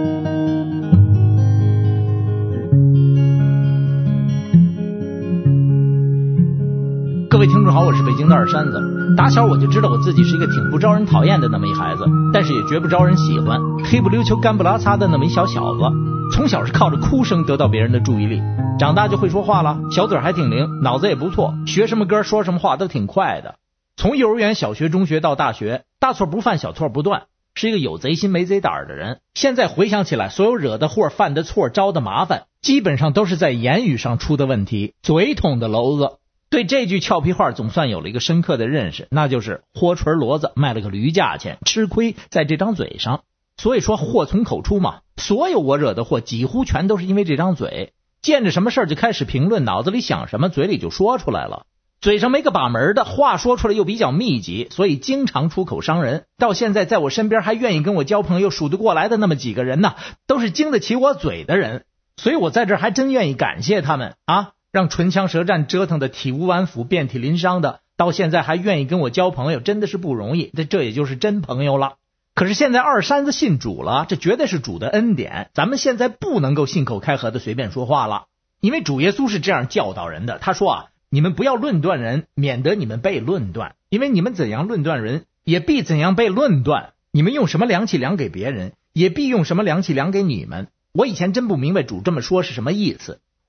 各位听众好，我是北京的二山子。打小我就知道我自己是一个挺不招人讨厌的那么一孩子，但是也绝不招人喜欢，黑不溜秋干不拉擦的那么一小小子。从小是靠着哭声得到别人的注意力，长大就会说话了，小嘴还挺灵，脑子也不错，学什么歌说什么话都挺快的。从幼儿园小学中学到大学，大错不犯小错不断，是一个有贼心没贼胆的人。现在回想起来，所有惹的祸犯的错招的麻烦，基本上都是在言语上出的问题，嘴捅的娄子。对这句俏皮话总算有了一个深刻的认识，那就是豁锤骡子卖了个驴价钱，吃亏在这张嘴上。所以说祸从口出嘛，所有我惹的祸几乎全都是因为这张嘴，见着什么事儿就开始评论，脑子里想什么嘴里就说出来了，嘴上没个把门的，话说出来又比较密集，所以经常出口伤人。到现在在我身边还愿意跟我交朋友数得过来的那么几个人呢，都是经得起我嘴的人，所以我在这儿还真愿意感谢他们啊，让唇枪舌战折腾的体无完肤遍体鳞伤的，到现在还愿意跟我交朋友，真的是不容易，这这也就是真朋友了。可是现在二山子信主了，这绝对是主的恩典，咱们现在不能够信口开河的随便说话了。因为主耶稣是这样教导人的，他说啊，你们不要论断人，免得你们被论断，因为你们怎样论断人，也必怎样被论断。你们用什么量器量给别人，也必用什么量器量给你们。我以前真不明白主这么说是什么意思，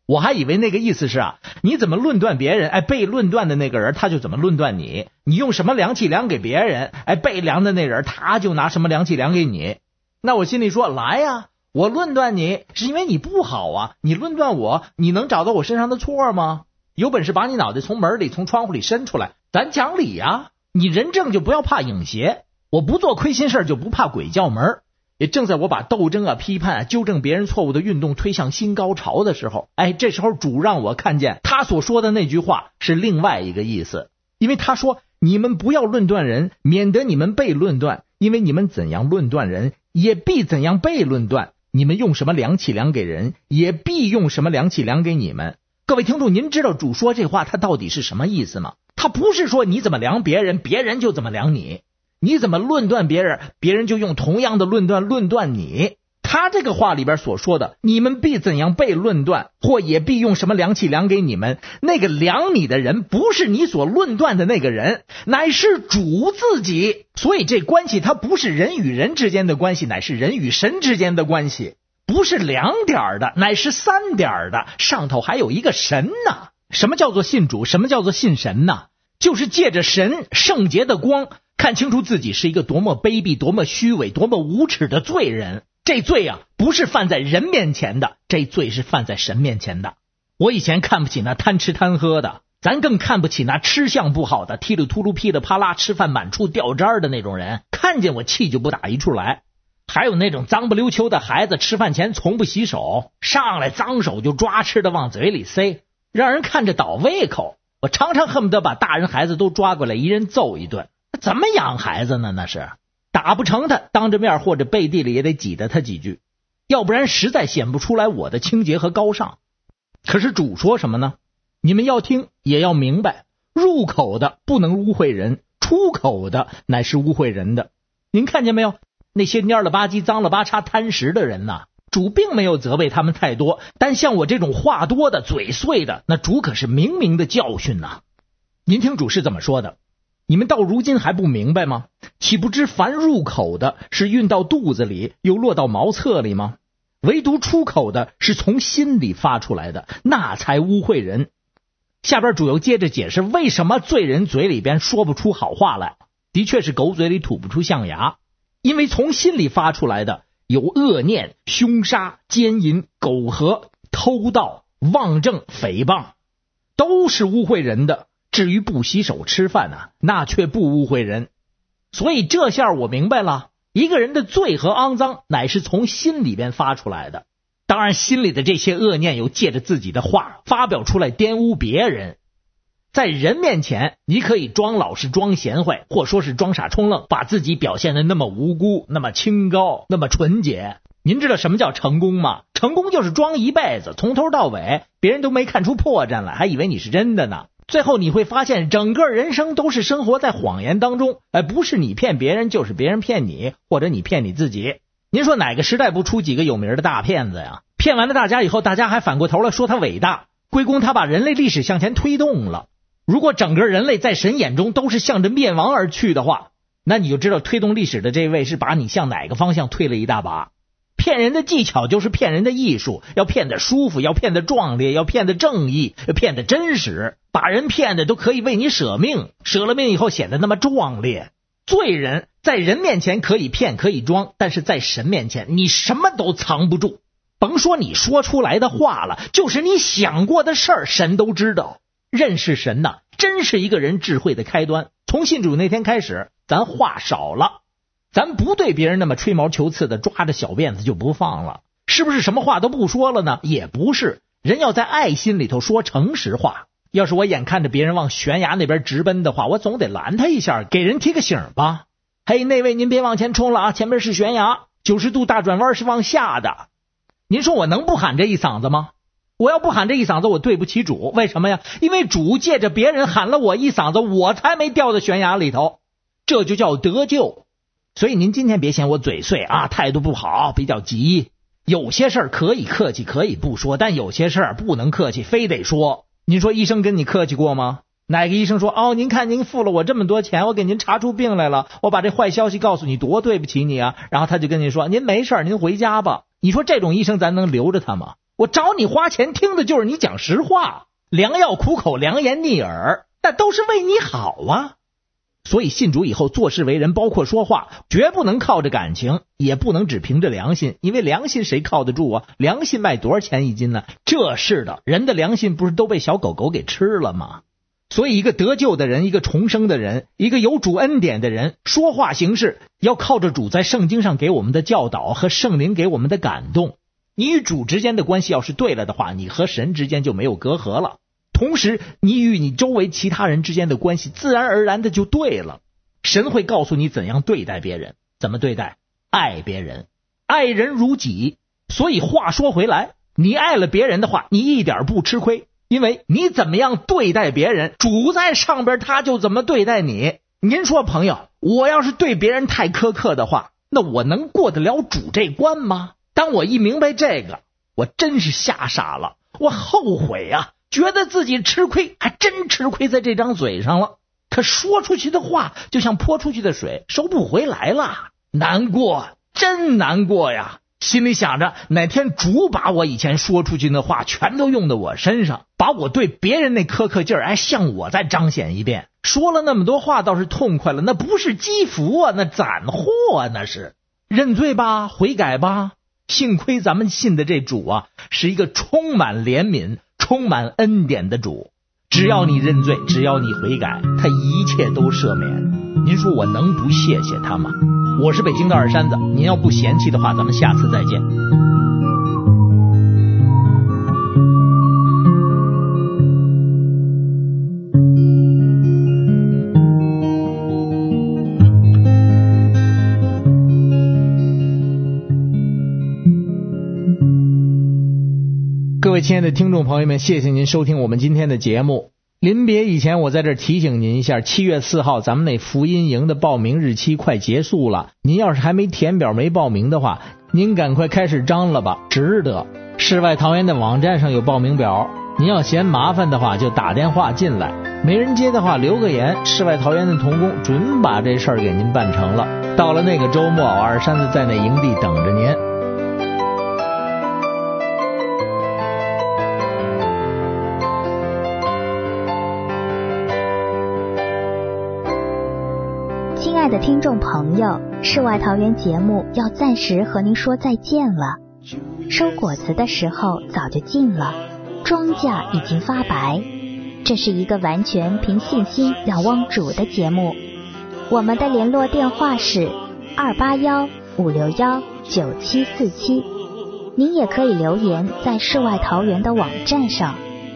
我还以为那个意思是啊，你怎么论断别人，哎，被论断的那个人他就怎么论断你，你用什么量器量给别人，哎，被量的那人他就拿什么量器量给你。那我心里说，来呀，我论断你是因为你不好啊，你论断我，你能找到我身上的错吗？有本事把你脑袋从门里从窗户里伸出来，咱讲理呀。你人正就不要怕影邪，我不做亏心事就不怕鬼叫门。也正在我把斗争啊、批判啊、纠正别人错误的运动推向新高潮的时候，哎，这时候主让我看见他所说的那句话是另外一个意思。因为他说，你们不要论断人，免得你们被论断，因为你们怎样论断人，也必怎样被论断。你们用什么量器量给人，也必用什么量器量给你们。各位听众，您知道主说这话他到底是什么意思吗？他不是说你怎么量别人，别人就怎么量你。你怎么论断别人，别人就用同样的论断论断你。他这个话里边所说的，你们必怎样被论断，或也必用什么量器量给你们，那个量你的人不是你所论断的那个人，乃是主自己。所以这关系它不是人与人之间的关系，乃是人与神之间的关系，不是两点的，乃是三点的，上头还有一个神呢。什么叫做信主，什么叫做信神呢？就是借着神圣洁的光，看清楚自己是一个多么卑鄙、多么虚伪、多么无耻的罪人。这罪啊，不是犯在人面前的，这罪是犯在神面前的。我以前看不起那贪吃贪喝的，咱更看不起那吃相不好的、踢里秃噜噼里啪啦吃饭满处掉渣的那种人，看见我气就不打一处来。还有那种脏不溜秋的孩子，吃饭前从不洗手，上来脏手就抓吃的往嘴里塞，让人看着倒胃口。我常常恨不得把大人孩子都抓过来，一人揍一顿。怎么养孩子呢？那是打不成他，当着面或者背地里也得挤得他几句，要不然实在显不出来我的清洁和高尚。可是主说什么呢？你们要听也要明白，入口的不能污秽人，出口的乃是污秽人的。您看见没有？那些蔫了吧唧、脏了吧叉、贪食的人呐，主并没有责备他们太多，但像我这种话多的、嘴碎的，那主可是明明的教训呐。您听主是怎么说的？你们到如今还不明白吗？岂不知凡入口的是运到肚子里，又落到茅厕里吗？唯独出口的是从心里发出来的，那才污秽人。下边主又接着解释为什么罪人嘴里边说不出好话来。的确是狗嘴里吐不出象牙，因为从心里发出来的有恶念、凶杀、奸淫、苟合、偷盗、妄证、诽谤，都是污秽人的。至于不洗手吃饭啊，那却不污秽人。所以这下我明白了，一个人的罪和肮脏乃是从心里边发出来的。当然心里的这些恶念有借着自己的话发表出来玷污别人。在人面前你可以装老实装贤惠，或说是装傻充愣，把自己表现得那么无辜，那么清高，那么纯洁。您知道什么叫成功吗？成功就是装一辈子，从头到尾别人都没看出破绽来，还以为你是真的呢。最后你会发现整个人生都是生活在谎言当中，哎，不是你骗别人，就是别人骗你，或者你骗你自己。您说哪个时代不出几个有名的大骗子呀？骗完了大家以后，大家还反过头来说他伟大，归功他把人类历史向前推动了。如果整个人类在神眼中都是向着灭亡而去的话，那你就知道推动历史的这位是把你向哪个方向推了一大把。骗人的技巧就是骗人的艺术，要骗得舒服，要骗得壮烈，要骗得正义，要骗得真实，把人骗的都可以为你舍命，舍了命以后显得那么壮烈。罪人在人面前可以骗可以装，但是在神面前你什么都藏不住，甭说你说出来的话了，就是你想过的事儿神都知道。认识神呐，真是一个人智慧的开端。从信主那天开始，咱话少了，咱不对别人那么吹毛求疵的抓着小辫子就不放了。是不是什么话都不说了呢？也不是，人要在爱心里头说诚实话。要是我眼看着别人往悬崖那边直奔的话，我总得拦他一下，给人提个醒吧。嘿，那位您别往前冲了啊，前面是悬崖，九十度大转弯是往下的。您说我能不喊这一嗓子吗？我要不喊这一嗓子，我对不起主。为什么呀？因为主借着别人喊了我一嗓子，我才没掉到悬崖里头，这就叫得救。所以您今天别嫌我嘴碎啊，态度不好，比较急。有些事儿可以客气，可以不说，但有些事儿不能客气，非得说。您说医生跟你客气过吗？哪个医生说，哦，您看您付了我这么多钱，我给您查出病来了，我把这坏消息告诉你，多对不起你啊。然后他就跟你说，您没事，您回家吧。你说这种医生咱能留着他吗？ 我找你花钱听的就是你讲实话，良药苦口良言逆耳，那都是为你好啊。所以信主以后做事为人，包括说话，绝不能靠着感情，也不能只凭着良心，因为良心谁靠得住啊？良心卖多少钱一斤呢？这是的，人的良心不是都被小狗狗给吃了吗？所以一个得救的人，一个重生的人，一个有主恩典的人，说话行事要靠着主在圣经上给我们的教导和圣灵给我们的感动。你与主之间的关系要是对了的话，你和神之间就没有隔阂了。同时你与你周围其他人之间的关系自然而然的就对了。神会告诉你怎样对待别人，怎么对待，爱别人，爱人如己。所以话说回来，你爱了别人的话，你一点不吃亏，因为你怎么样对待别人，主在上边他就怎么对待你。您说朋友，我要是对别人太苛刻的话，那我能过得了主这关吗？当我一明白这个，我真是吓傻了，我后悔啊，觉得自己吃亏，还真吃亏在这张嘴上了。可说出去的话就像泼出去的水，收不回来了，难过，真难过呀。心里想着哪天主把我以前说出去的话全都用到我身上，把我对别人那苛刻劲儿还向我再彰显一遍。说了那么多话倒是痛快了，那不是积福啊，那攒祸啊，那是。认罪吧，悔改吧。幸亏咱们信的这主啊，是一个充满怜悯充满恩典的主，只要你认罪，只要你悔改，他一切都赦免。您说我能不谢谢他吗？我是北京的二山子，您要不嫌弃的话，咱们下次再见。各位亲爱的听众朋友们，谢谢您收听我们今天的节目。临别以前，我在这儿提醒您一下，七月四号咱们那福音营的报名日期快结束了，您要是还没填表没报名的话，您赶快开始张了吧，值得。世外桃源的网站上有报名表，您要嫌麻烦的话就打电话进来，没人接的话留个言，世外桃源的同工准把这事儿给您办成了。到了那个周末，二山子在那营地等着您。 亲爱的听众朋友，世外桃源节目要暂时和您说再见了。收果子的时候早就近了，庄稼已经发白。这是一个完全凭信心仰望主的节目。我们的联络电话是二八幺五六幺九七四七，您也可以留言在世外桃源的网站上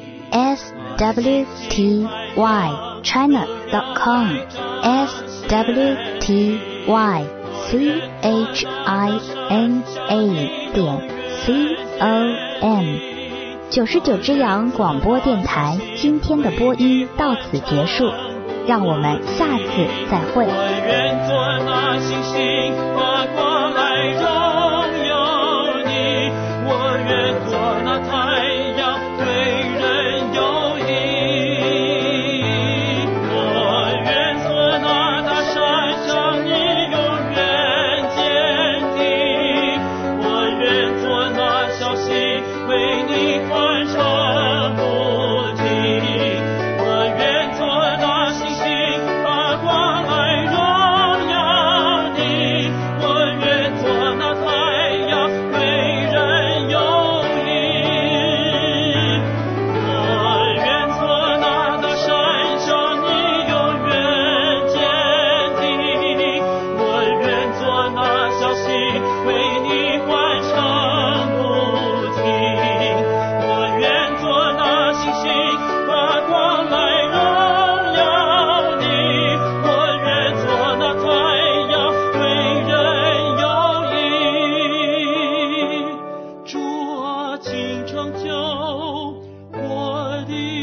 s w t y china dot com s w t y c h i n a 点 c o m。 九十九只羊广播电台今天的播音到此结束，让我们下次再会。 我愿做那星星发光来荣耀你，我愿做那太阳对人有益，我愿做那大山向你永远坚定，我愿做那小溪为你欢唱不停，我愿做那星星发光来荣耀你，我愿做那太阳为人有益，我愿做那大山向你永远坚定，我愿做那小溪为你欢唱不停，我愿做那星星发光来荣耀你，我愿做那太阳为人有益。主啊，请成就我的